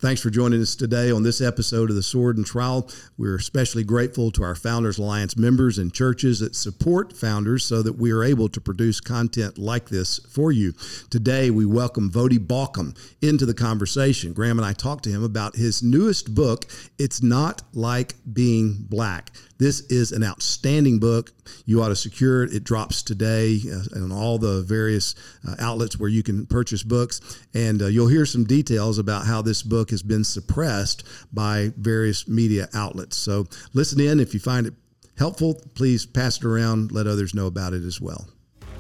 Thanks for joining us today on this episode of The Sword and Trowel. We're especially grateful to our Founders Alliance members and churches that support Founders so that we are able to produce content like this for you. Today, we welcome Voddie Baucham into the conversation. Graham and I talked to him about his newest book, It's Not Like Being Black. This is an outstanding book. You ought to secure it. It drops today on all the various outlets where you can purchase books. And you'll hear some details about how this book has been suppressed by various media outlets. So listen in. If you find it helpful, please pass it around. Let others know about it as well.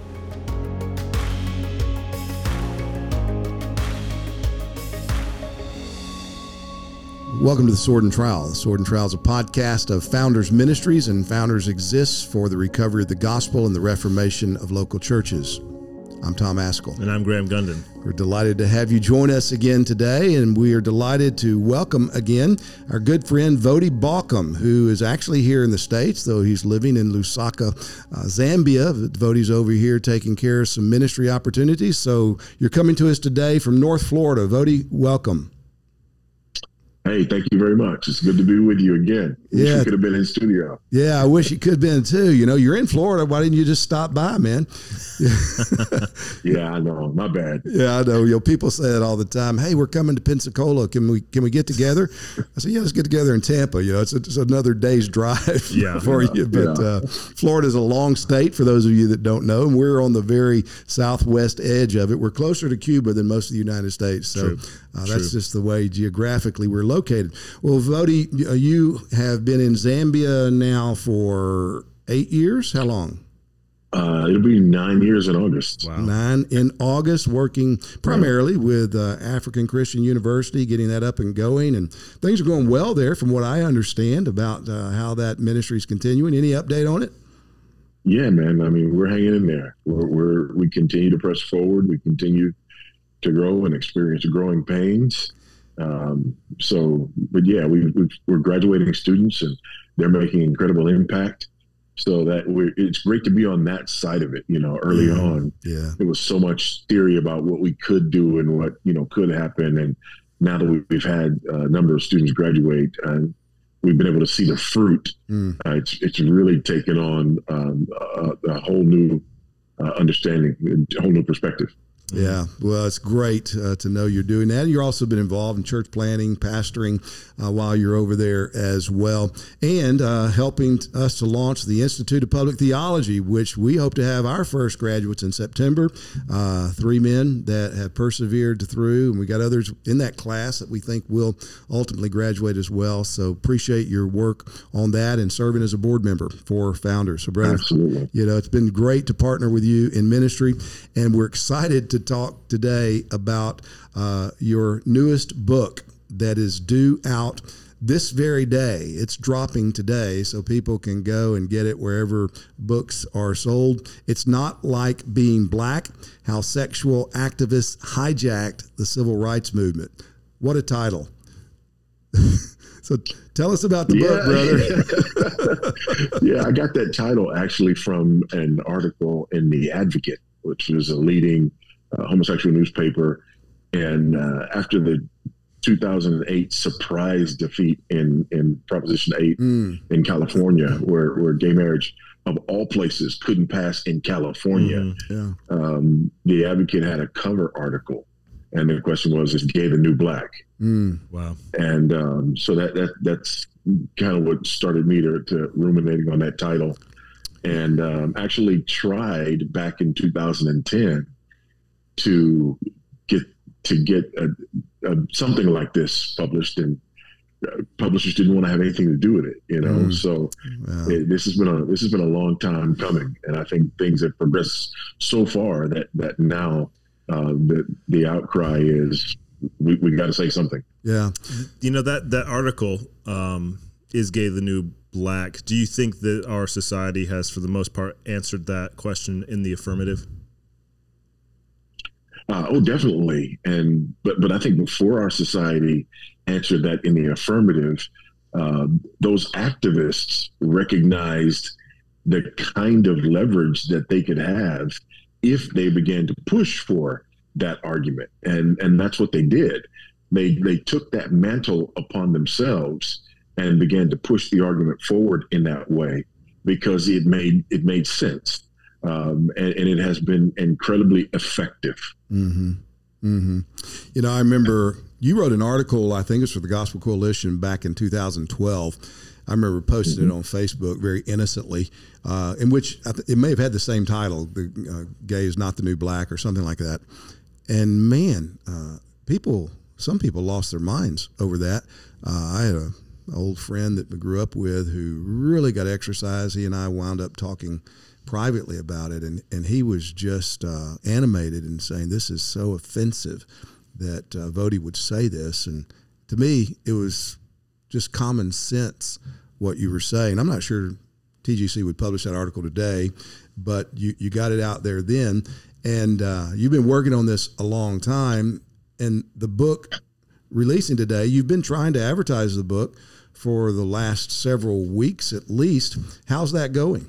Welcome to The Sword and Trowel. The Sword and Trowel is a podcast of Founders Ministries, and Founders exists for the recovery of the gospel and the reformation of local churches. I'm Tom Askell. And I'm Graham Gunden. We're delighted to have you join us again today, and we are delighted to welcome again our good friend Voddie Baucham, who is actually here in the States, though he's living in Lusaka, Zambia. Voddie's over here taking care of some ministry opportunities. So you're coming to us today from North Florida. Voddie, welcome. Hey, thank you very much. It's good to be with you again. Wish you could have been in studio. Yeah, I wish you could have been too. You know, you're in Florida. Why didn't you just stop by, man? Yeah, I know. My bad. Yeah, I know. You know, people say it all the time. Hey, we're coming to Pensacola. Can we get together? I said, yeah, let's get together in Tampa. You know, it's another day's drive for you. But Florida is a long state for those of you that don't know, and we're on the very southwest edge of it. We're closer to Cuba than most of the United States. So that's just the way geographically we're located. Well, Voddie, you have been in Zambia now for 8 years. How long? It'll be 9 years in August. Wow. 9 in August, working primarily with African Christian University, getting that up and going. And things are going well there from what I understand about how that ministry is continuing. Any update on it? Yeah, man. I mean, we're hanging in there. We continue to press forward. We continue to grow and experience growing pains. But yeah, we're graduating students and they're making incredible impact. So that it's great to be on that side of it. You know, early on, there was so much theory about what we could do and what, could happen. And now that we've had a number of students graduate and we've been able to see the fruit, it's really taken on a whole new understanding, a whole new perspective. Yeah, well, it's great to know you're doing that. You've also been involved in church planning, pastoring while you're over there as well, and helping us to launch the Institute of Public Theology, which we hope to have our first graduates in September. 3 men that have persevered through, and we got others in that class that we think will ultimately graduate as well. So appreciate your work on that and serving as a board member for Founders. So, brother, absolutely. It's been great to partner with you in ministry, and we're excited to talk today about your newest book that is due out this very day. It's dropping today, so people can go and get it wherever books are sold. It's Not Like Being Black: How Sexual Activists Hijacked the Civil Rights Movement. What a title. So tell us about the book, brother. Yeah, I got that title actually from an article in The Advocate, which was a leading homosexual newspaper. And after the 2008 surprise defeat in Proposition 8 in California, where gay marriage of all places couldn't pass in California, The Advocate had a cover article. And the question was, is gay the new black? Wow. And so that's kind of what started me to ruminating on that title. And actually tried back in 2010 to get something like this published, and publishers didn't want to have anything to do with it, So this has been a long time coming, and I think things have progressed so far that now the outcry is we got to say something. Yeah, that article is gay the new black. Do you think that our society has, for the most part, answered that question in the affirmative? Definitely. But I think before our society answered that in the affirmative, those activists recognized the kind of leverage that they could have if they began to push for that argument. And that's what they did. they took that mantle upon themselves and began to push the argument forward in that way because it made sense, and it has been incredibly effective. Mm-hmm. Mm-hmm. You know, I remember you wrote an article, I think it was for the Gospel Coalition back in 2012. I remember posting it on Facebook very innocently, in which it may have had the same title, "The Gay is Not the New Black" or something like that. And man, some people lost their minds over that. I had an old friend that we grew up with who really got exercise. He and I wound up talking privately about it, and he was just animated and saying, "This is so offensive that Voddie would say this." And to me, it was just common sense what you were saying. I'm not sure TGC would publish that article today, but you got it out there then. And you've been working on this a long time. And the book releasing today, you've been trying to advertise the book for the last several weeks at least. How's that going?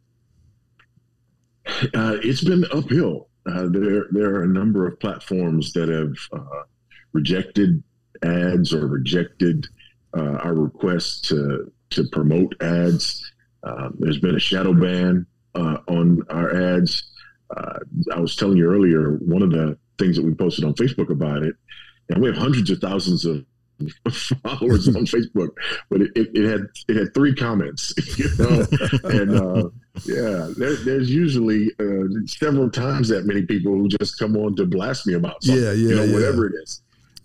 It's been uphill. There are a number of platforms that have rejected ads or rejected our requests to promote ads. There's been a shadow ban on our ads. I was telling you earlier, one of the things that we posted on Facebook about it, and we have hundreds of thousands of followers on Facebook, but it had 3 comments, you know, and there's usually several times that many people who just come on to blast me about something, whatever it is.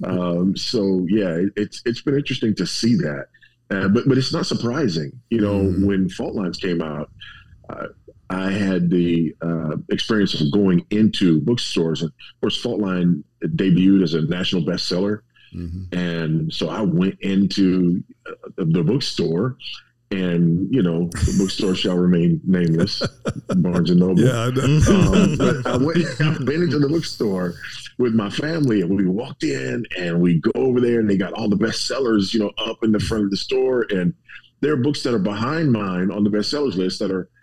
It's been interesting to see that, but it's not surprising, you know. When Fault Lines came out, I had the experience of going into bookstores, and of course, Fault Line debuted as a national bestseller. Mm-hmm. And so I went into the bookstore, and, you know, the bookstore shall remain nameless, Barnes and Noble. Yeah, but I went into the bookstore with my family, and we walked in, and we go over there, and they got all the bestsellers, you know, up in the front of the store, and there are books that are behind mine on the bestsellers list that are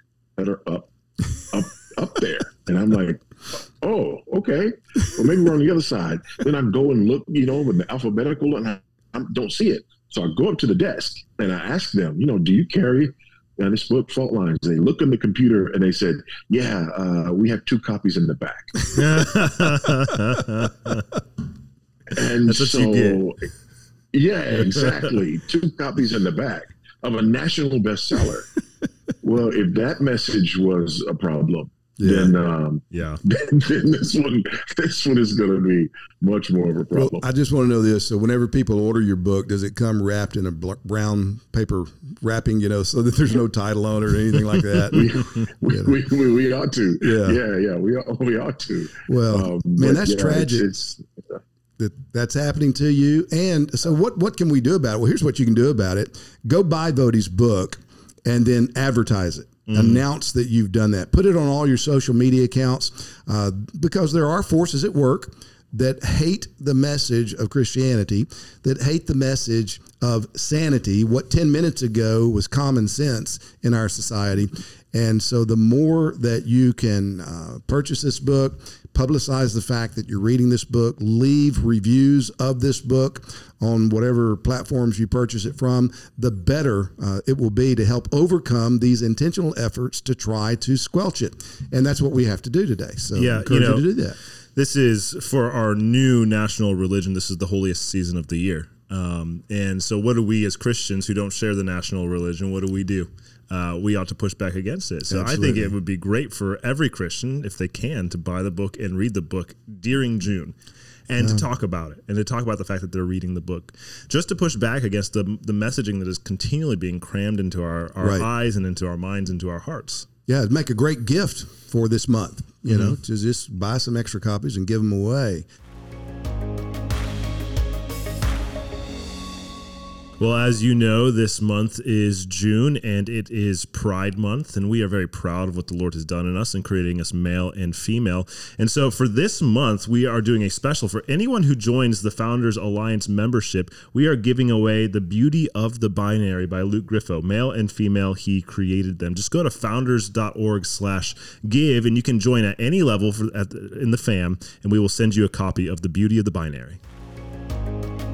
up there, and I'm like, oh, okay. Well, maybe we're on the other side. Then I go and look, you know, with the alphabetical, and I don't see it. So I go up to the desk and I ask them, you know, do you carry this book, Fault Lines? They look in the computer and they said, yeah, we have 2 copies in the back. And that's what you get. Yeah, exactly. 2 copies in the back of a national bestseller. Well, if that message was a problem, then this one is going to be much more of a problem. Well, I just want to know this. So whenever people order your book, does it come wrapped in a brown paper wrapping, you know, so that there's no title on it or anything like that? we ought to. Yeah. We ought to. Well, man, that's tragic. That's happening to you. And so what can we do about it? Well, here's what you can do about it. Go buy Voddie's book and then advertise it. Announce that you've done that. Put it on all your social media accounts, because there are forces at work that hate the message of Christianity, that hate the message of sanity, what 10 minutes ago was common sense in our society. And so the more that you can purchase this book, publicize the fact that you're reading this book, leave reviews of this book on whatever platforms you purchase it from, the better it will be to help overcome these intentional efforts to try to squelch it. And that's what we have to do today. So I encourage you to do that. This is for our new national religion. This is the holiest season of the year. And so what do we as Christians who don't share the national religion, what do? We ought to push back against it. So Absolutely. I think it would be great for every Christian, if they can, to buy the book and read the book during June and to talk about it and to talk about the fact that they're reading the book, just to push back against the messaging that is continually being crammed into our eyes and into our minds, into our hearts. Yeah, it'd make a great gift for this month, you know, to just buy some extra copies and give them away. Well, as you know, this month is June, and it is Pride Month, and we are very proud of what the Lord has done in us in creating us male and female. And so for this month, we are doing a special for anyone who joins the Founders Alliance membership. We are giving away The Beauty of the Binary by Luke Griffo. Male and female, he created them. Just go to founders.org/give, and you can join at any level in the fam, and we will send you a copy of The Beauty of the Binary.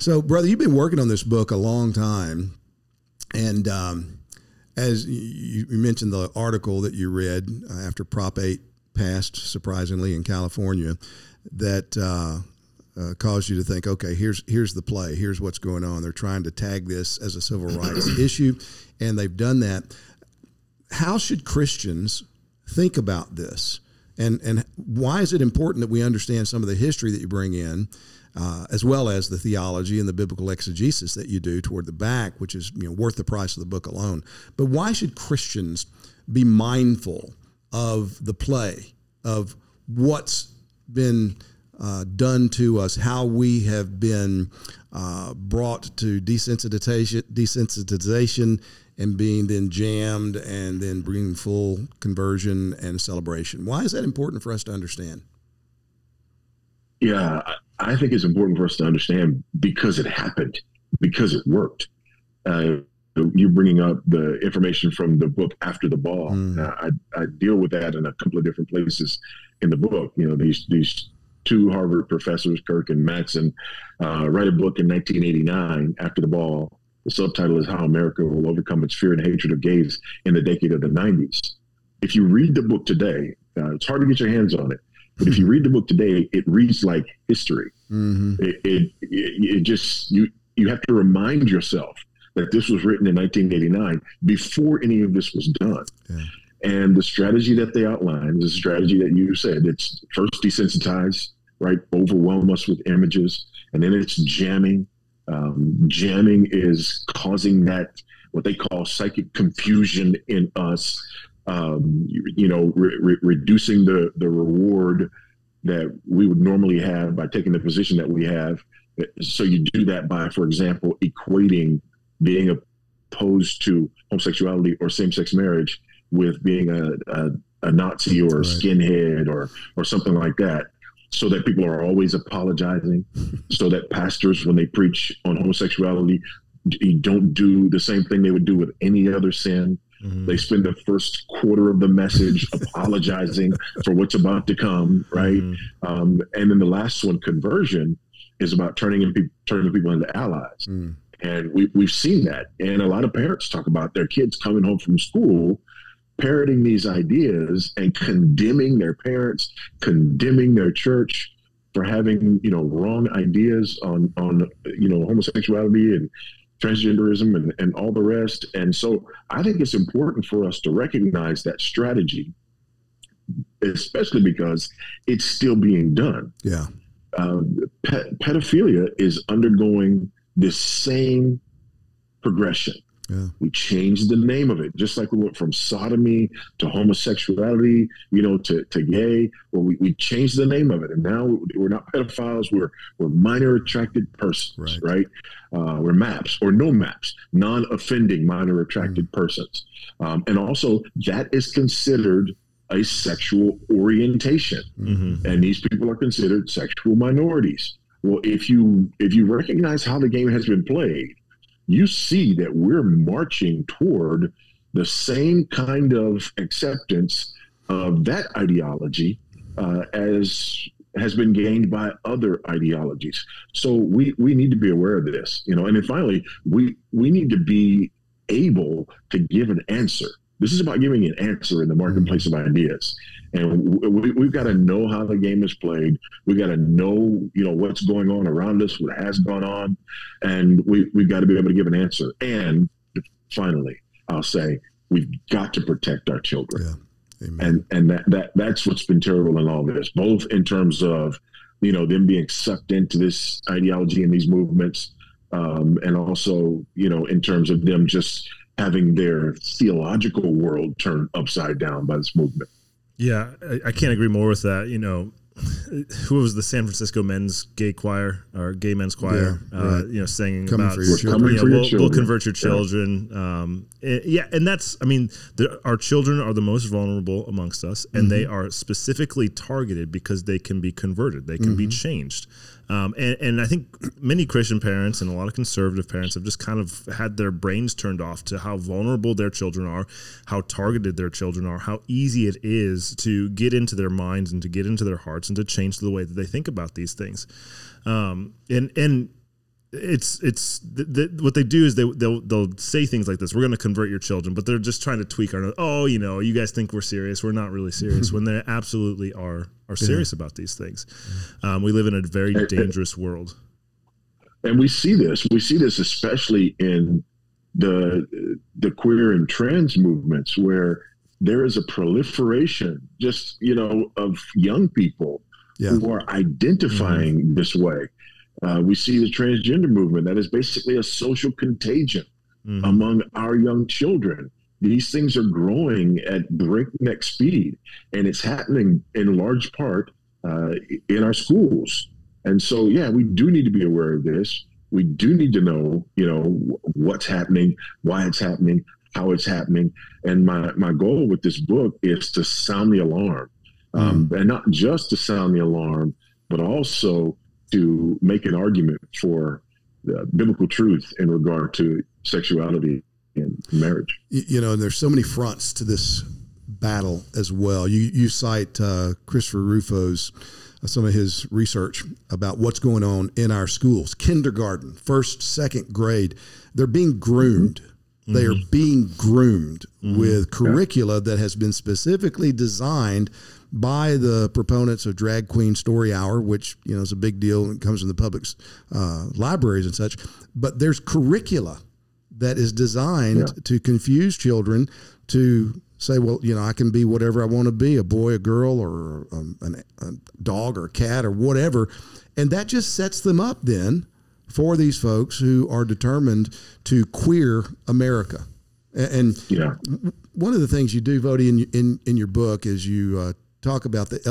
So, brother, you've been working on this book a long time, and as you mentioned the article that you read after Prop 8 passed, surprisingly, in California, that caused you to think, okay, here's the play. Here's what's going on. They're trying to tag this as a civil rights issue, and they've done that. How should Christians think about this? And why is it important that we understand some of the history that you bring in, as well as the theology and the biblical exegesis that you do toward the back, which is worth the price of the book alone? But why should Christians be mindful of the play, of what's been done to us, how we have been brought to desensitization and being then jammed and then bringing full conversion and celebration? Why is that important for us to understand? Yeah, I think it's important for us to understand because it happened, because it worked. You're bringing up the information from the book After the Ball. I deal with that in a couple of different places in the book. These two Harvard professors, Kirk and Mattson, write a book in 1989, After the Ball. The subtitle is How America Will Overcome Its Fear and Hatred of Gays in the Decade of the 90s. If you read the book today, it's hard to get your hands on it, but if you read the book today, it reads like history. Mm-hmm. It just, you have to remind yourself that this was written in 1989 before any of this was done. Yeah. And the strategy that they outline is a strategy that you said. It's first desensitize, right? Overwhelm us with images, and then it's jamming. Jamming is causing that, what they call psychic confusion in us, reducing the reward that we would normally have by taking the position that we have. So you do that by, for example, equating being opposed to homosexuality or same-sex marriage with being a Nazi or a skinhead or something like that, so that people are always apologizing, so that pastors, when they preach on homosexuality, don't do the same thing they would do with any other sin. Mm-hmm. They spend the first quarter of the message apologizing for what's about to come, right? Mm-hmm. And then the last one, conversion, is about turning people into allies. Mm. And we've seen that. And a lot of parents talk about their kids coming home from school parroting these ideas and condemning their parents, condemning their church for having, wrong ideas on homosexuality and transgenderism and all the rest. And so I think it's important for us to recognize that strategy, especially because it's still being done. Yeah. Pedophilia is undergoing this same progression. Yeah. We changed the name of it, just like we went from sodomy to homosexuality, to gay. Well, we changed the name of it, and now we're not pedophiles. We're minor attracted persons, right? We're MAPS or no MAPS, non-offending minor attracted persons, and also that is considered a sexual orientation, and these people are considered sexual minorities. Well, if you recognize how the game has been played, you see that we're marching toward the same kind of acceptance of that ideology as has been gained by other ideologies. So we need to be aware of this, and then finally, we need to be able to give an answer. This is about giving an answer in the marketplace of ideas. And we've got to know how the game is played. We've got to know, what's going on around us, what has gone on, and we've got to be able to give an answer. And finally, I'll say we've got to protect our children. Yeah. Amen. And that's what's been terrible in all this, both in terms of, them being sucked into this ideology and these movements, and also, in terms of them just having their theological world turned upside down by this movement. Yeah, I can't agree more with that. Who was the San Francisco men's gay choir or gay men's choir, singing coming about, for your children. We'll convert your children. And that's, our children are the most vulnerable amongst us, and they are specifically targeted because they can be converted. They can be changed. And I think many Christian parents and a lot of conservative parents have just kind of had their brains turned off to how vulnerable their children are, how targeted their children are, how easy it is to get into their minds and to get into their hearts and to change the way that they think about these things. And what they do is they'll say things like this: we're going to convert your children, but they're just trying to tweak our. Oh, you guys think we're serious? We're not really serious. When they absolutely are serious about these things. We live in a very dangerous world, and we see this. We see this especially in the queer and trans movements, where there is a proliferation, just of young people who are identifying this way. We see the transgender movement that is basically a social contagion among our young children. These things are growing at breakneck speed, and it's happening in large part in our schools. And so, we do need to be aware of this. We do need to know, what's happening, why it's happening, how it's happening. And my goal with this book is to sound the alarm, and not just to sound the alarm, but also to make an argument for the biblical truth in regard to sexuality and marriage. And there's so many fronts to this battle as well. You cite Christopher Rufo's, some of his research about what's going on in our schools. Kindergarten, first, second grade, they're being groomed. They are being groomed with curricula that has been specifically designed by the proponents of Drag Queen Story Hour, which is a big deal and comes from the public libraries and such. But there's curricula that is designed to confuse children to say, well, I can be whatever I want to be, a boy, a girl, or a dog or a cat or whatever. And that just sets them up then for these folks who are determined to queer America. And one of the things you do, Voddie, in your book is you talk about the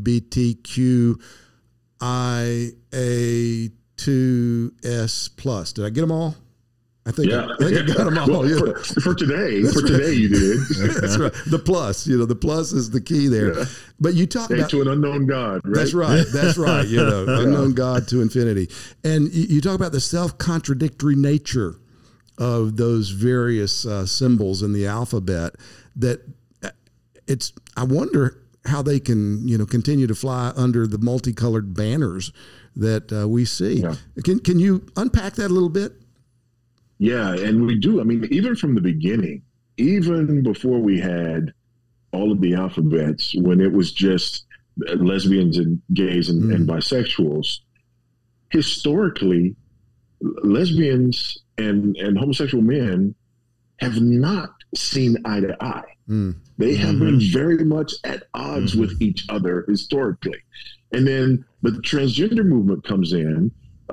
LGBTQIA2S plus. Did I get them all? I think I got them all. Well, for today, you did. That's right. The plus, the plus is the key there. Yeah. But you talk about to an unknown God, right? That's right. That's right. Unknown God to infinity. And you talk about the self-contradictory nature of those various symbols in the alphabet. That I wonder how they can, continue to fly under the multicolored banners that we see. Yeah. Can you unpack that a little bit? Yeah, and we do. I mean, even from the beginning, even before we had all of the alphabets, when it was just lesbians and gays and bisexuals, historically, lesbians and homosexual men have not seen eye to eye. They have been very much at odds with each other historically. And then the transgender movement comes in.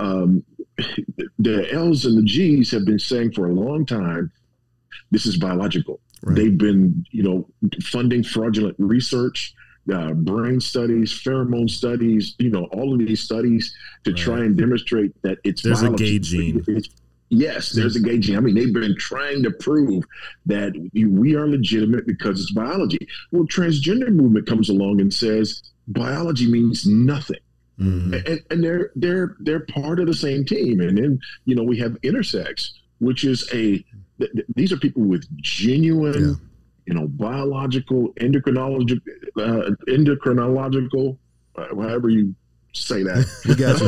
The L's and the G's have been saying for a long time, this is biological. Right. They've been, funding fraudulent research, brain studies, pheromone studies, all of these studies to try and demonstrate that it's there's biology. A gay gene. Yes, there's a gay gene. I mean, they've been trying to prove that we are legitimate because it's biology. Well, transgender movement comes along and says biology means nothing. And they're part of the same team. And then, we have intersex, which is these are people with genuine, biological, endocrinological, however you say that. You got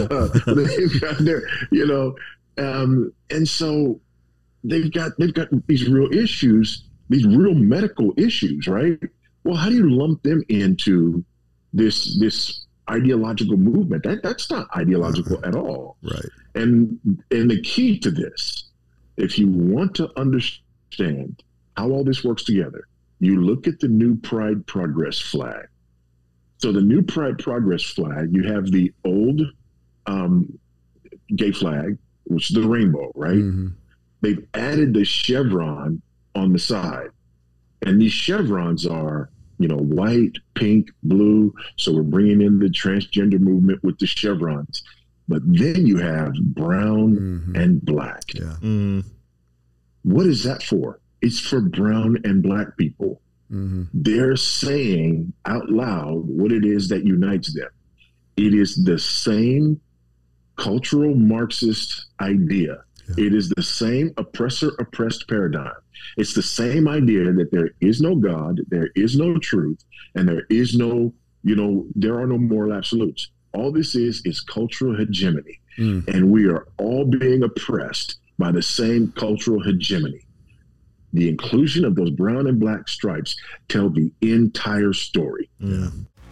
and so they've got these real issues, these real medical issues, right? Well, how do you lump them into this ideological movement? That's not ideological at all. Right. And the key to this, if you want to understand how all this works together, you look at the new Pride Progress flag. So the new Pride Progress flag, you have the old gay flag, which is the rainbow, right? They've added the chevron on the side. And these chevrons are, white, pink, blue. So we're bringing in the transgender movement with the chevrons. But then you have brown and black. Yeah. What is that for? It's for brown and black people. They're saying out loud what it is that unites them. It is the same cultural Marxist idea. Yeah. It is the same oppressor-oppressed paradigm. It's the same idea that there is no God, there is no truth, and there is no, there are no moral absolutes. All this is cultural hegemony. and we are all being oppressed by the same cultural hegemony. The inclusion of those brown and black stripes tell the entire story. Yeah.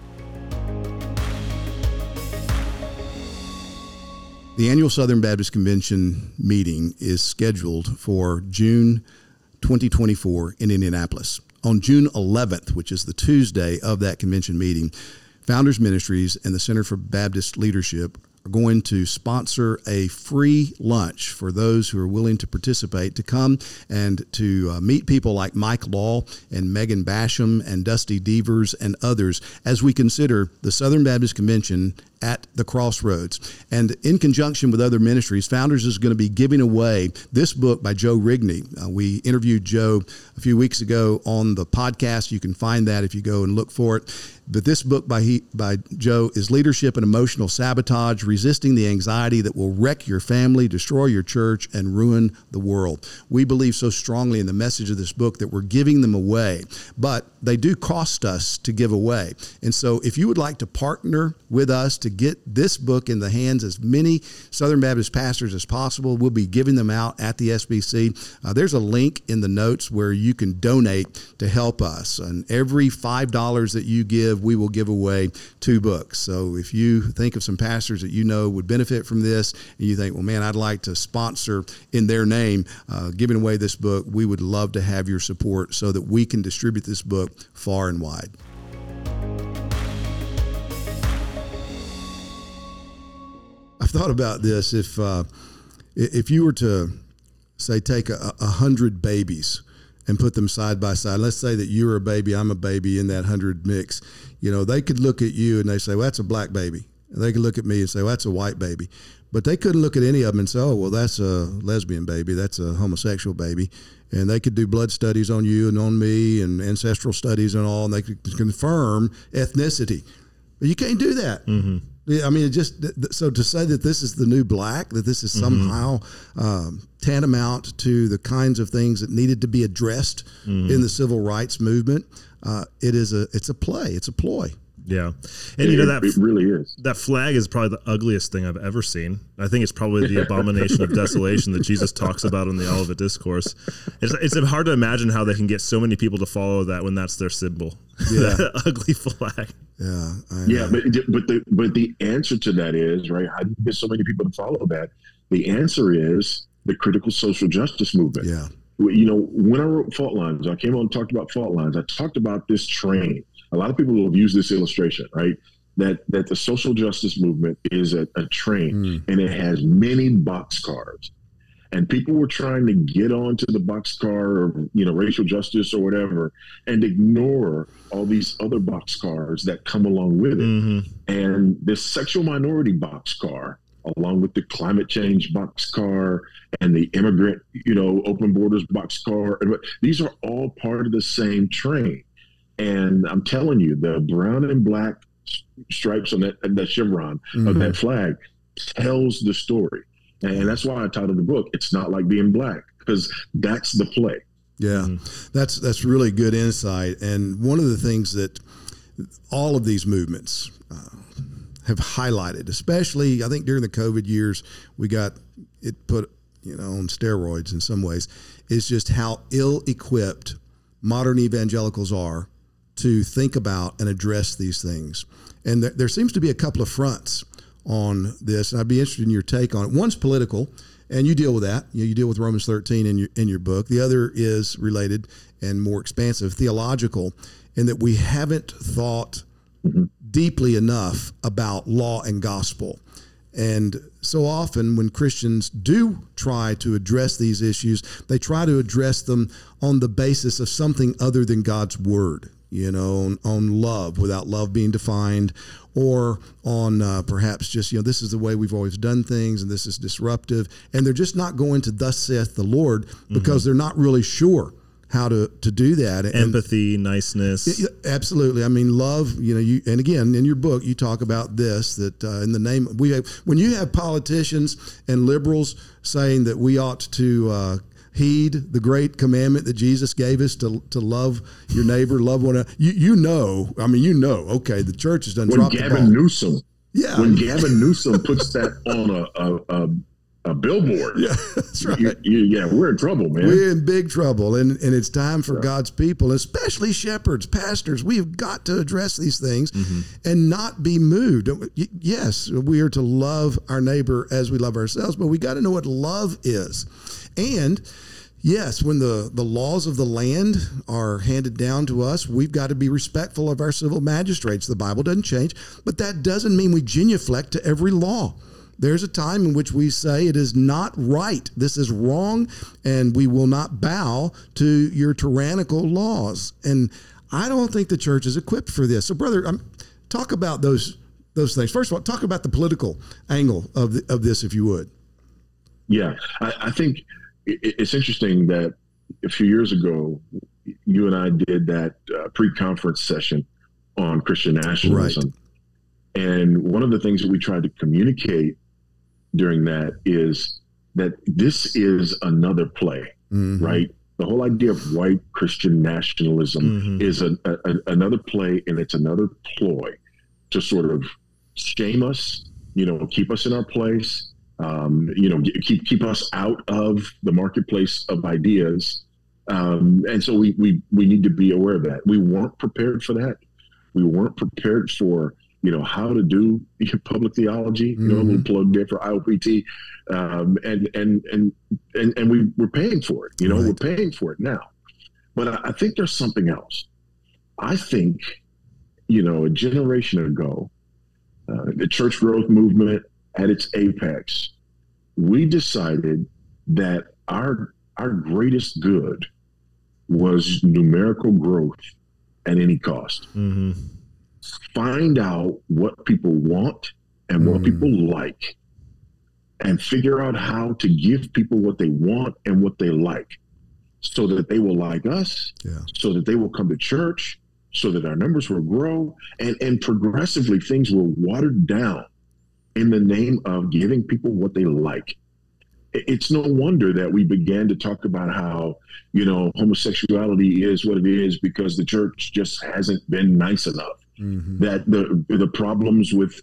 The annual Southern Baptist Convention meeting is scheduled for June 2024 in Indianapolis. On June 11th, which is the Tuesday of that convention meeting, Founders Ministries and the Center for Baptist Leadership are going to sponsor a free lunch for those who are willing to participate, to come and to meet people like Mike Law and Megan Basham and Dusty Devers and others as we consider the Southern Baptist Convention at the crossroads. And in conjunction with other ministries, Founders is going to be giving away this book by Joe Rigney. We interviewed Joe a few weeks ago on the podcast. You can find that if you go and look for it. But this book by Joe is Leadership and Emotional Sabotage, Resisting the Anxiety That Will Wreck Your Family, Destroy Your Church, and Ruin the World. We believe so strongly in the message of this book that we're giving them away, but they do cost us to give away. And so if you would like to partner with us to get this book in the hands of as many Southern Baptist pastors as possible, we'll be giving them out at the SBC. There's a link in the notes where you can donate to help us. And every $5 that you give, we will give away 2 books. So if you think of some pastors that you know would benefit from this, and you think, well, man, I'd like to sponsor in their name giving away this book, we would love to have your support so that we can distribute this book far and wide. I've thought about this. If you were to, say, take 100 babies and put them side by side, let's say that you're a baby, I'm a baby in that 100 mix, they could look at you and they say, well, that's a black baby. And they could look at me and say, well, that's a white baby. But they couldn't look at any of them and say, oh, well, that's a lesbian baby, that's a homosexual baby. And they could do blood studies on you and on me and ancestral studies and all, and they could confirm ethnicity. But you can't do that. Mm-hmm. I mean, so to say that this is the new black, that this is somehow tantamount to the kinds of things that needed to be addressed in the civil rights movement, it's a play, it's a ploy. Yeah. And that it really is. That flag is probably the ugliest thing I've ever seen. I think it's probably the abomination of desolation that Jesus talks about in the Olivet Discourse. It's hard to imagine how they can get so many people to follow that when that's their symbol. Yeah. That ugly flag. Yeah. Yeah, but the answer to that is, right, how do you get so many people to follow that? The answer is the critical social justice movement. Yeah. When I wrote Fault Lines, I came on and talked about Fault Lines. I talked about this train. A lot of people have used this illustration, right? That the social justice movement is a train, and it has many boxcars. And people were trying to get onto the boxcar of, racial justice or whatever, and ignore all these other boxcars that come along with it. Mm-hmm. And this sexual minority boxcar, along with the climate change boxcar and the immigrant, open borders boxcar, these are all part of the same train. And I'm telling you, the brown and black stripes on that chevron of that flag tells the story. And that's why I titled the book, It's Not Like Being Black, because that's the play. Yeah, that's really good insight. And one of the things that all of these movements have highlighted, especially I think during the COVID years, we got it put on steroids in some ways, is just how ill-equipped modern evangelicals are to think about and address these things. And there seems to be a couple of fronts on this, and I'd be interested in your take on it. One's political, and you deal with that. You deal with Romans 13 in your book. The other is related and more expansive, theological, in that we haven't thought deeply enough about law and gospel. And so often when Christians do try to address these issues, they try to address them on the basis of something other than God's word. On love without love being defined, or on perhaps just, this is the way we've always done things and this is disruptive. And they're just not going to thus saith the Lord because they're not really sure how to do that. Empathy, niceness. Absolutely. I mean, love, and again, in your book, you talk about this, that in the name, when you have politicians and liberals saying that we ought to heed the great commandment that Jesus gave us to love your neighbor, love one another. Okay, the church has done dropped the ball. Gavin Newsom Yeah. When Gavin Newsom puts that on a billboard, Yeah, that's right. We're in trouble, man. We're in big trouble, and it's time for God's people, especially shepherds, pastors. We've got to address these things and not be moved. Yes, we are to love our neighbor as we love ourselves, but we got to know what love is. And yes, when the laws of the land are handed down to us, we've got to be respectful of our civil magistrates. The Bible doesn't change, but that doesn't mean we genuflect to every law. There's a time in which we say it is not right. This is wrong, and we will not bow to your tyrannical laws. And I don't think the church is equipped for this. So, brother, talk about those things. First of all, talk about the political angle of this, if you would. Yeah, I think it's interesting that a few years ago, you and I did that pre-conference session on Christian nationalism. Right. And one of the things that we tried to communicate during that is that this is another play, right? The whole idea of white Christian nationalism is another play, and it's another ploy to sort of shame us, keep us in our place, keep us out of the marketplace of ideas. And so we need to be aware of that. We weren't prepared for that. We weren't prepared for how to do public theology, a little plug there for IOPT. And we're paying for it, right. We're paying for it now. But I think there's something else. I think, a generation ago, the church growth movement at its apex, we decided that our greatest good was numerical growth at any cost. Find out what people want and what people like, and figure out how to give people what they want and what they like, so that they will like us, so that they will come to church, so that our numbers will grow, and progressively things will water down in the name of giving people what they like. It's no wonder that we began to talk about how, homosexuality is what it is because the church just hasn't been nice enough. That the problems with,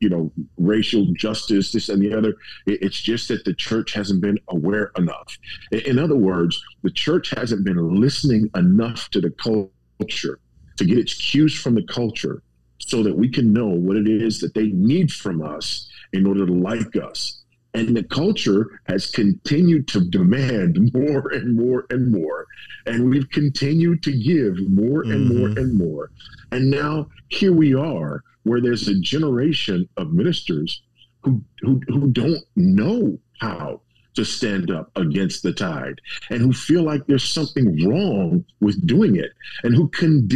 racial justice, this and the other, it's just that the church hasn't been aware enough. In other words, the church hasn't been listening enough to the culture to get its cues from the culture so that we can know what it is that they need from us in order to like us. And the culture has continued to demand more and more and more. And we've continued to give more and more and more. And now here we are, where there's a generation of ministers who don't know how to stand up against the tide, and who feel like there's something wrong with doing it, and who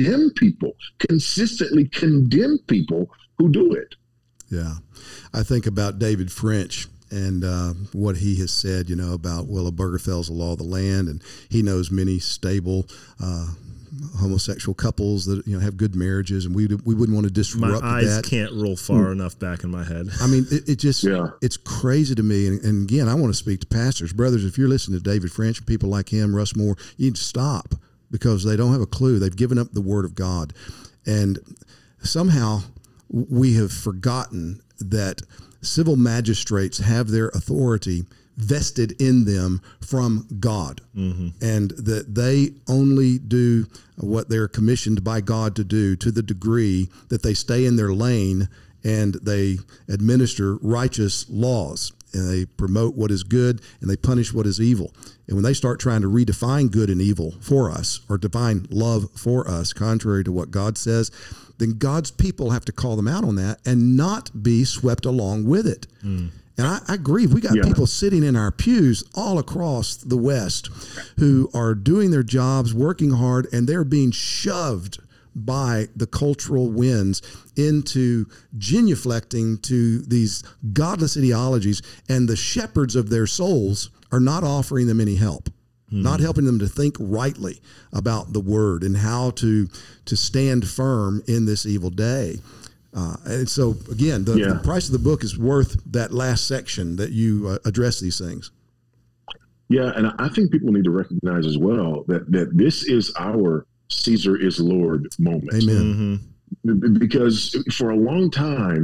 consistently condemn people who do it. Yeah. I think about David French and what he has said, about Obergefell's the law of the land, and he knows many stable homosexual couples that have good marriages, and we wouldn't want to disrupt that. My eyes can't roll far enough back in my head. I mean, it just it's crazy to me. And again, I want to speak to pastors, brothers. If you're listening to David French and people like him, Russ Moore, you need to stop, because they don't have a clue. They've given up the Word of God, and somehow we have forgotten that civil magistrates have their authority vested in them from God, and that they only do what they're commissioned by God to do, to the degree that they stay in their lane and they administer righteous laws, and they promote what is good and they punish what is evil. And when they start trying to redefine good and evil for us, or define love for us contrary to what God says, then God's people have to call them out on that and not be swept along with it. And I agree. We got people sitting in our pews all across the West who are doing their jobs, working hard, and they're being shoved by the cultural winds into genuflecting to these godless ideologies, and the shepherds of their souls are not offering them any help. Not helping them to think rightly about the word and how to stand firm in this evil day. And so, again, the price of the book is worth that last section that you address these things. Yeah, and I think people need to recognize as well that this is our Caesar is Lord moment. Amen. Because for a long time,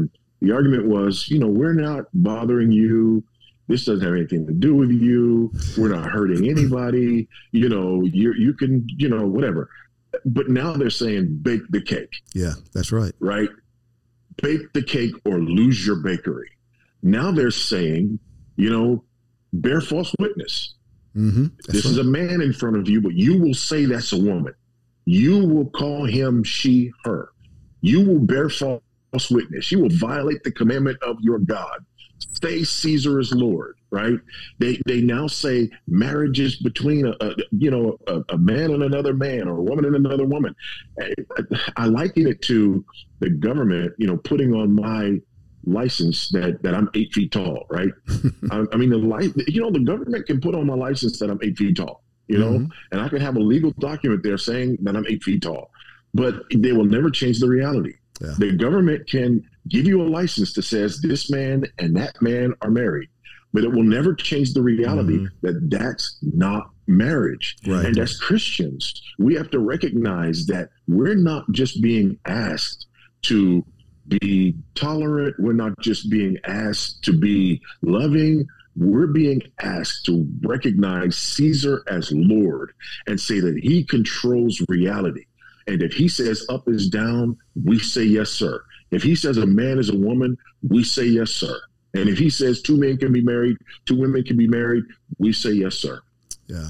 The argument was, we're not bothering you. This doesn't have anything to do with you. We're not hurting anybody. You can, whatever. But now they're saying bake the cake. Yeah, that's right. Right? Bake the cake or lose your bakery. Now they're saying, bear false witness. Mm-hmm. This is a man in front of you, but you will say that's a woman. You will call him she, her. You will bear false witness. You will violate the commandment of your God. Say Caesar is Lord, right? They now say marriage is between a man and another man, or a woman and another woman. I liken it to the government, putting on my license that I'm 8 feet tall, right? I mean, the government can put on my license that I'm 8 feet tall, and I can have a legal document there saying that I'm 8 feet tall, but they will never change the reality. Yeah. The government can give you a license that says this man and that man are married, but it will never change the reality that that's not marriage. Right. And as Christians, we have to recognize that we're not just being asked to be tolerant. We're not just being asked to be loving. We're being asked to recognize Caesar as Lord and say that he controls reality. And if he says up is down, we say yes, sir. If he says a man is a woman, we say yes, sir. And if he says 2 men can be married, 2 women can be married, we say yes, sir. Yeah.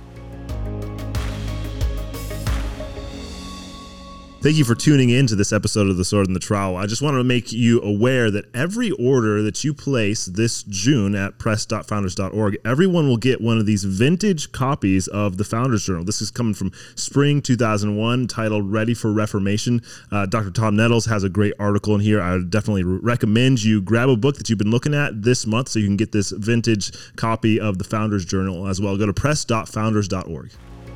Thank you for tuning in to this episode of The Sword and the Trowel. I just want to make you aware that every order that you place this June at press.founders.org, everyone will get one of these vintage copies of the Founders Journal. This is coming from spring 2001, titled Ready for Reformation. Dr. Tom Nettles has a great article in here. I would definitely recommend you grab a book that you've been looking at this month so you can get this vintage copy of the Founders Journal as well. Go to press.founders.org.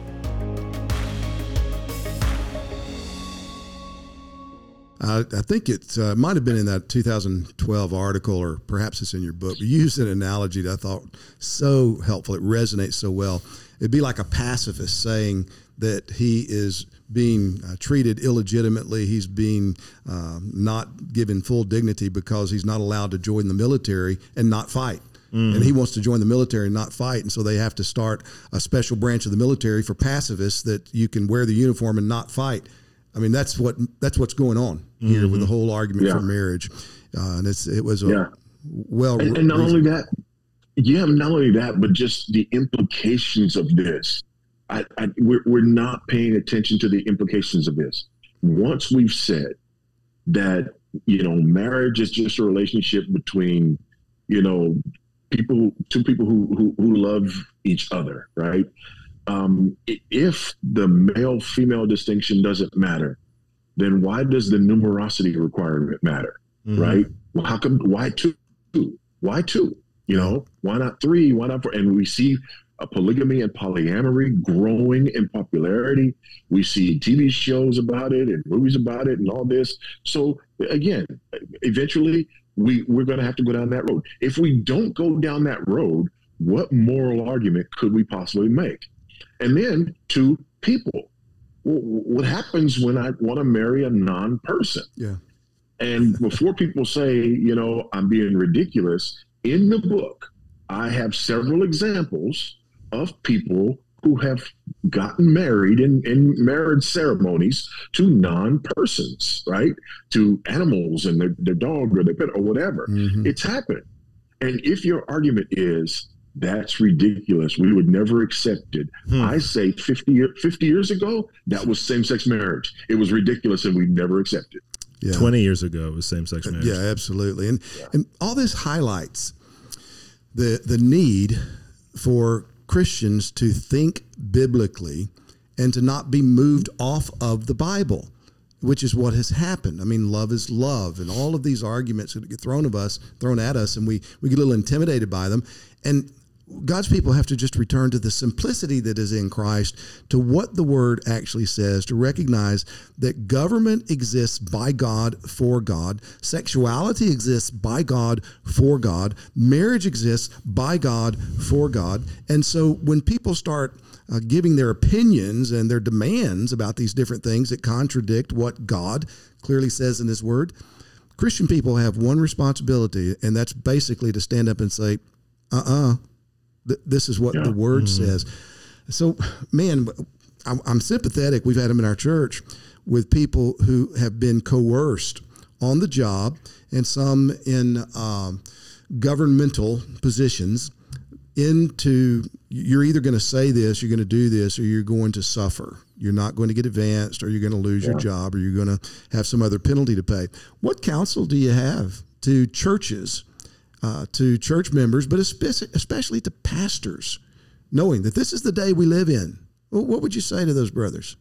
I think it might have been in that 2012 article, or perhaps it's in your book. You used an analogy that I thought so helpful. It resonates so well. It'd be like a pacifist saying that he is being treated illegitimately. He's being not given full dignity because he's not allowed to join the military and not fight. Mm-hmm. And he wants to join the military and not fight. And so they have to start a special branch of the military for pacifists that you can wear the uniform and not fight. I mean, that's what's going on here with the whole argument for marriage, and it was well. And not only that, not only that, but just the implications of this. We're not paying attention to the implications of this. Once we've said that marriage is just a relationship between two people who love each other, right? If the male-female distinction doesn't matter, then why does the numerosity requirement matter, right? Well, how come? Why 2? Why 2? Why not 3? Why not 4? And we see polygamy and polyamory growing in popularity. We see TV shows about it and movies about it and all this. So again, eventually we're going to have to go down that road. If we don't go down that road, what moral argument could we possibly make? And then to people, what happens when I want to marry a non-person? Yeah. And before people say, I'm being ridiculous, in the book, I have several examples of people who have gotten married in marriage ceremonies to non-persons, right? To animals and their dog or their pet or whatever. Mm-hmm. It's happened. And if your argument is, that's ridiculous, we would never accept it. I say 50 years ago, that was same-sex marriage. It was ridiculous and we'd never accept it. Yeah. 20 years ago, it was same-sex marriage. Yeah, absolutely. And all this highlights the need for Christians to think biblically and to not be moved off of the Bible, which is what has happened. I mean, love is love, and all of these arguments that get thrown at us, and we get a little intimidated by them. And God's people have to just return to the simplicity that is in Christ, to what the Word actually says, to recognize that government exists by God, for God. Sexuality exists by God, for God. Marriage exists by God, for God. And so when people start giving their opinions and their demands about these different things that contradict what God clearly says in His Word, Christian people have one responsibility, and that's basically to stand up and say, this is what the word says. So, man, I'm sympathetic. We've had them in our church with people who have been coerced on the job, and some in governmental positions into, you're either going to say this, you're going to do this, or you're going to suffer. You're not going to get advanced, or you're going to lose your job, or you're going to have some other penalty to pay. What counsel do you have to churches, to church members, but especially to pastors, knowing that this is the day we live in? What would you say to those brothers?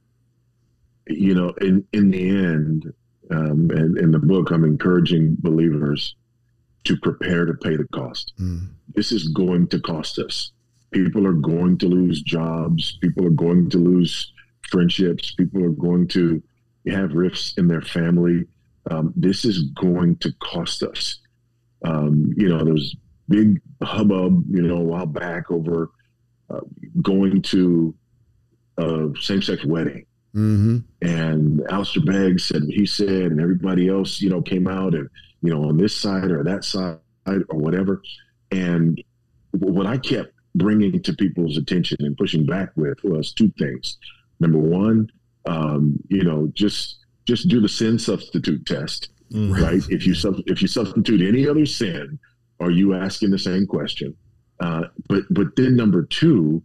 You know, in the end, and in the book, I'm encouraging believers to prepare to pay the cost. This is going to cost us. People are going to lose jobs. People are going to lose friendships. People are going to have rifts in their family. This is going to cost us. You know, there was big hubbub, you know, a while back over going to a same-sex wedding. And Alistair Begg said what he said, and everybody else, you know, came out and, you know, on this side or that side or whatever. And what I kept bringing to people's attention and pushing back with was two things. Number one, you know, just do the sin substitute test, right? If you substitute any other sin, are you asking the same question? But then number two,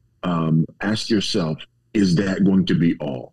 ask yourself, is that going to be all?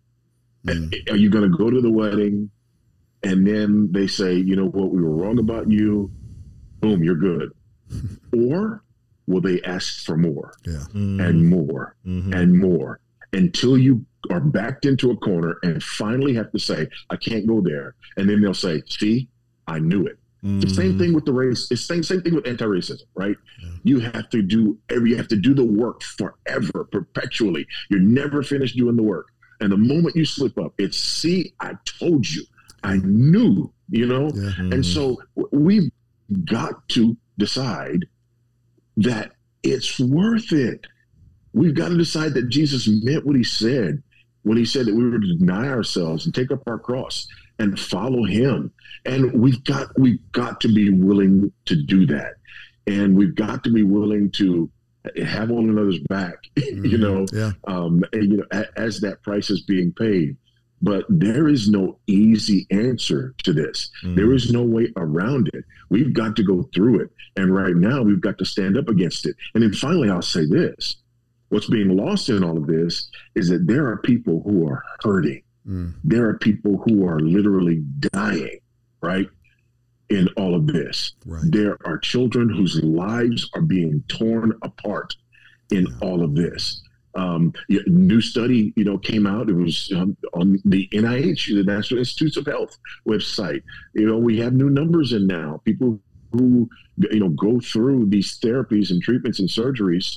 Are you going to go to the wedding and then they say, you know what, we were wrong about you, boom, you're good? Or will they ask for more and more and more until you are backed into a corner and finally have to say, I can't go there. And then they'll say, see, I knew it. The same thing with the race. It's the same thing with anti-racism, right? You have to do the work forever, perpetually. You're never finished doing the work. And the moment you slip up, it's, see, I told you, I knew, you know? And so we've got to decide that it's worth it. We've got to decide that Jesus meant what he said when he said that we were to deny ourselves and take up our cross and follow him. And we've got to be willing to do that. And we've got to be willing to have one another's back, you know, and, you know, as that price is being paid. But there is no easy answer to this. There is no way around it. We've got to go through it. And right now we've got to stand up against it. And then finally, I'll say this. What's being lost in all of this is that there are people who are hurting. There are people who are literally dying, right, in all of this. There are children whose lives are being torn apart in all of this. New study, you know, came out. It was on the NIH, the National Institutes of Health website. You know, we have new numbers in now. People who, you know, go through these therapies and treatments and surgeries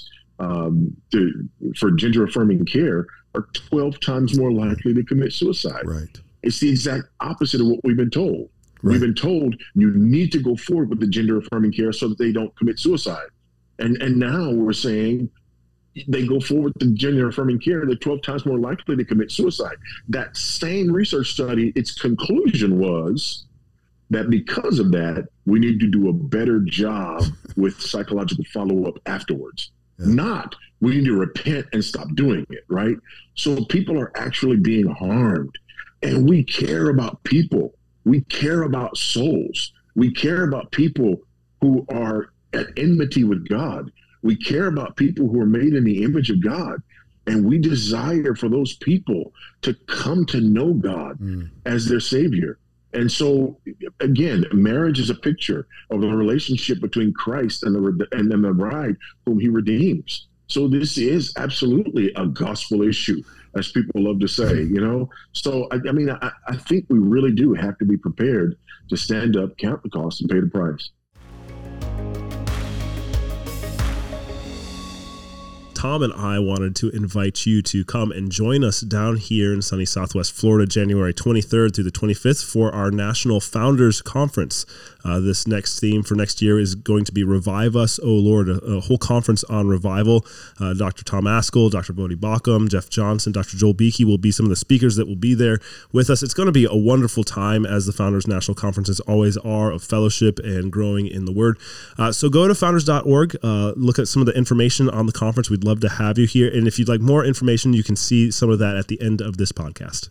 for gender-affirming care are 12 times more likely to commit suicide. It's the exact opposite of what we've been told. We've been told you need to go forward with the gender-affirming care so that they don't commit suicide. And now we're saying they go forward with the gender-affirming care, they're 12 times more likely to commit suicide. That same research study, its conclusion was that because of that, we need to do a better job with psychological follow-up afterwards. Not, we need to repent and stop doing it, right? So people are actually being harmed. And we care about people. We care about souls. We care about people who are at enmity with God. We care about people who are made in the image of God. And we desire for those people to come to know God as their Savior. And so, again, marriage is a picture of a relationship between Christ and the bride whom he redeems. So this is absolutely a gospel issue, as people love to say, you know. So, I mean, I think we really do have to be prepared to stand up, count the cost, and pay the price. Tom and I wanted to invite you to come and join us down here in sunny Southwest Florida, January 23rd through the 25th for our National Founders Conference. This next theme for next year is going to be Revive Us, O Lord, a whole conference on revival. Dr. Tom Askell, Dr. Bodie Baucham, Jeff Johnson, Dr. Joel Beakey will be some of the speakers that will be there with us. It's going to be a wonderful time, as the Founders National Conferences always are, of fellowship and growing in the Word. So go to founders.org, look at some of the information on the conference. We'd love to have you here. And if you'd like more information, you can see some of that at the end of this podcast.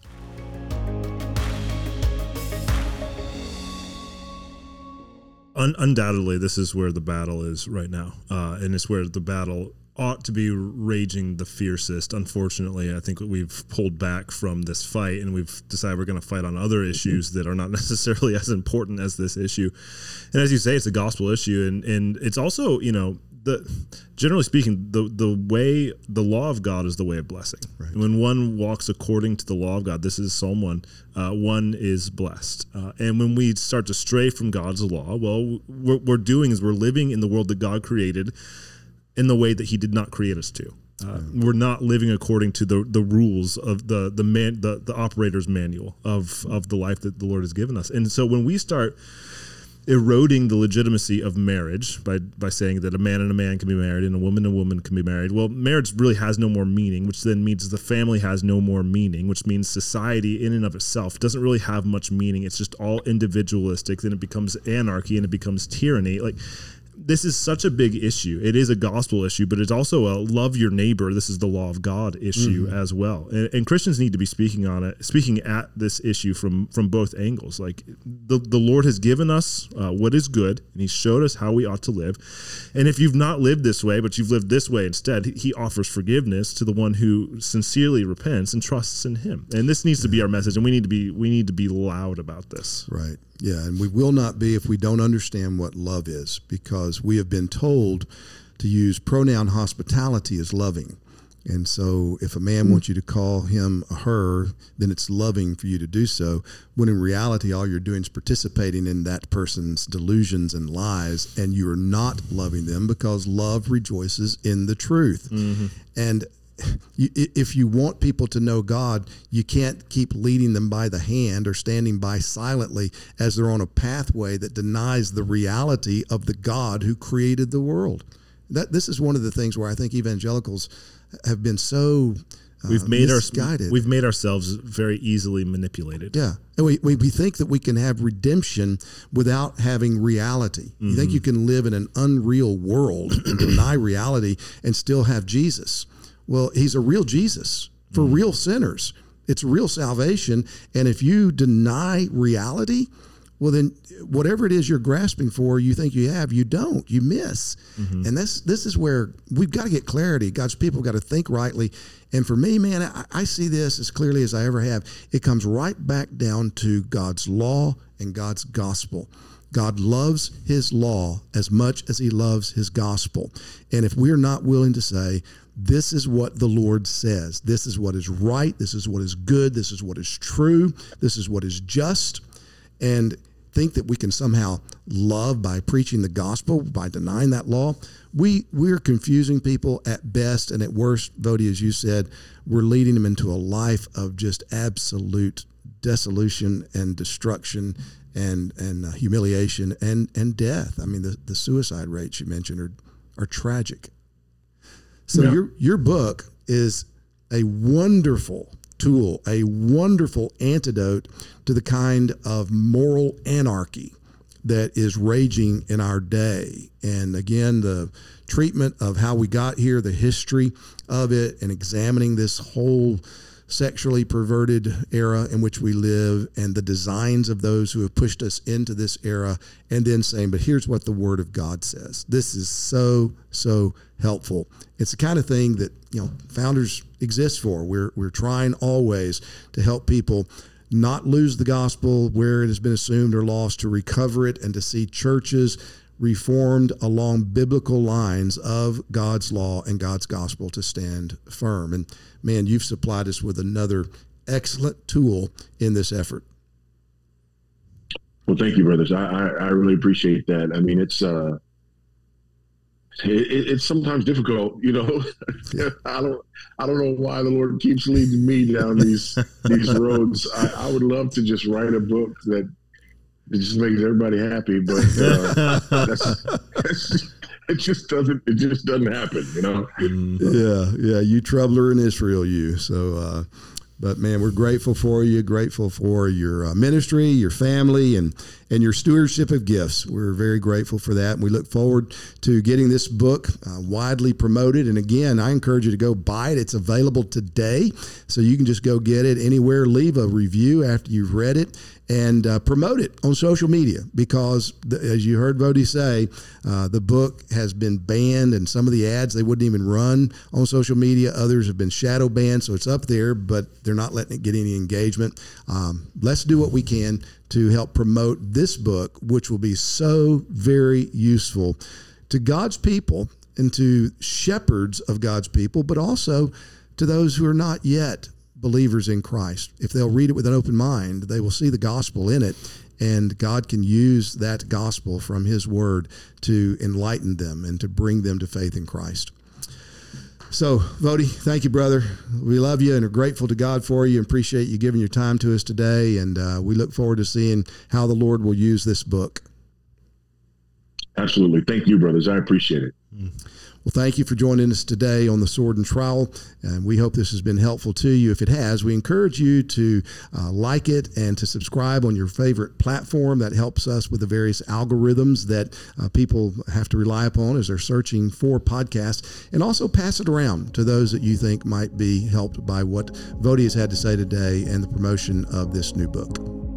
Undoubtedly, this is where the battle is right now, and it's where the battle ought to be raging the fiercest. Unfortunately, I think we've pulled back from this fight, and we've decided we're going to fight on other issues that are not necessarily as important as this issue. And as you say, it's a gospel issue, and it's also, generally speaking, the law of God is the way of blessing. Right. When one walks according to the law of God, this is Psalm 1, one is blessed. And when we start to stray from God's law, well, what we're doing is we're living in the world that God created in the way that he did not create us to. We're not living according to the rules of the operator's manual of the life that the Lord has given us. And so when we start eroding the legitimacy of marriage by saying that a man and a man can be married and a woman can be married, well, marriage really has no more meaning, which then means the family has no more meaning, which means society in and of itself doesn't really have much meaning. It's just all individualistic. Then it becomes anarchy and it becomes tyranny. Like, this is such a big issue. It is a gospel issue, but it's also a love your neighbor. This is the law of God issue as well. And Christians need to be speaking at this issue from both angles. Like, the Lord has given us what is good, and he showed us how we ought to live. And if you've not lived this way, but you've lived this way instead, he offers forgiveness to the one who sincerely repents and trusts in him. And this needs to be our message, and we need to be loud about this. Right. Yeah, and we will not be if we don't understand what love is, because we have been told to use pronoun hospitality as loving. And so if a man wants you to call him a her, then it's loving for you to do so, when in reality all you're doing is participating in that person's delusions and lies, and you're not loving them, because love rejoices in the truth. Mm-hmm. And if you want people to know God, you can't keep leading them by the hand or standing by silently as they're on a pathway that denies the reality of the God who created the world. This is one of the things where I think evangelicals have been so misguided. We've made ourselves very easily manipulated. Yeah. And we think that we can have redemption without having reality. You think you can live in an unreal world and deny reality and still have Jesus. Well, he's a real Jesus for real sinners. It's real salvation. And if you deny reality, well, then whatever it is you're grasping for, you think you have, you don't, you miss. Mm-hmm. And this is where we've got to get clarity. God's people got to think rightly. And for me, man, I see this as clearly as I ever have. It comes right back down to God's law and God's gospel. God loves his law as much as he loves his gospel. And if we're not willing to say, this is what the Lord says, this is what is right, this is what is good, this is what is true, this is what is just, and think that we can somehow love by preaching the gospel, by denying that law, we're confusing people at best, and at worst, Bodie, as you said, we're leading them into a life of just absolute dissolution and destruction and humiliation and death. I mean, the suicide rates you mentioned are tragic. So yeah. Your book is a wonderful tool, a wonderful antidote to the kind of moral anarchy that is raging in our day. And again, the treatment of how we got here, the history of it, and examining this whole sexually perverted era in which we live and the designs of those who have pushed us into this era, and then saying, but here's what the Word of God says. This is so, so helpful. It's the kind of thing that, Founders exist for. We're trying always to help people not lose the gospel where it has been assumed or lost, to recover it, and to see churches reformed along biblical lines of God's law and God's gospel to stand firm. And man, you've supplied us with another excellent tool in this effort. Well, thank you, brothers. I really appreciate that. I mean, it's It's sometimes difficult, you know. I don't know why the Lord keeps leading me down these roads. I would love to just write a book that just makes everybody happy, but it just doesn't happen, you know. Yeah, you troubler in Israel, you. So, but man, we're grateful for you, grateful for your ministry, your family, and your stewardship of gifts. We're very grateful for that, and we look forward to getting this book widely promoted. And again, I encourage you to go buy it. It's available today, so you can just go get it anywhere. Leave a review after you've read it, and promote it on social media, because as you heard Voddie say, the book has been banned, and some of the ads, they wouldn't even run on social media. Others have been shadow banned, so it's up there, but they're not letting it get any engagement. Let's do what we can to help promote this book, which will be so very useful to God's people and to shepherds of God's people, but also to those who are not yet believers in Christ. If they'll read it with an open mind, they will see the gospel in it, and God can use that gospel from His word to enlighten them and to bring them to faith in Christ. So, Voddie, thank you, brother. We love you and are grateful to God for you and appreciate you giving your time to us today, and we look forward to seeing how the Lord will use this book. Absolutely. Thank you, brothers. I appreciate it. Well, thank you for joining us today on the Sword and Trowel, and we hope this has been helpful to you. If it has, we encourage you to like it and to subscribe on your favorite platform. That helps us with the various algorithms that people have to rely upon as they're searching for podcasts, and also pass it around to those that you think might be helped by what Voddie has had to say today and the promotion of this new book.